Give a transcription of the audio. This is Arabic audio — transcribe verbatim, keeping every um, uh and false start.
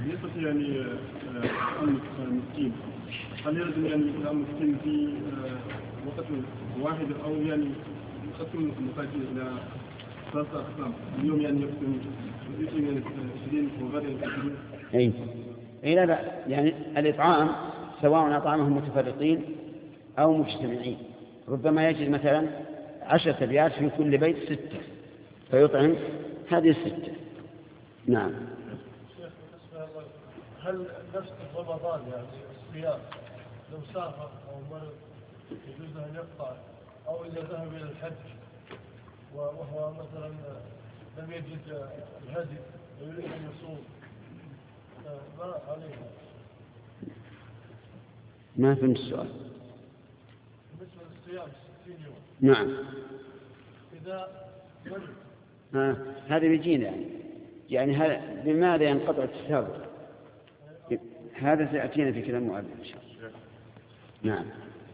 بالنسبة يعني أم مسكين، هل يلزم يعني أم مسكين في وقت واحد أو يعني يقسم المساكين إلى ثلاثة أقسام؟ اليوم يعني يقسم يعني عشرين وغدا عشرين. أي إيه لا لا يعني الإطعام سواء أطعامهم متفرقين أو مجتمعين، ربما يجد مثلا عشرة أبيات في كل بيت ستة فيطعم هذه الستة. نعم. هل نفس رمضان يعني الصيام لو سافر أو مرض يجوز أن يقطع، أو إذا ذهب إلى الحج وهو مثلا لم يجد الهدي ويريد أن يصوم ما عليها؟ ما فهمت السؤال. بالنسبة للصيام ستين يوم. نعم. إذا مرض. ها هذا بيجينا يعني يعني هذا بماذا ينقطع التسابق؟ هذا سيأتينا في كلام مؤلف إن شاء الله. نعم.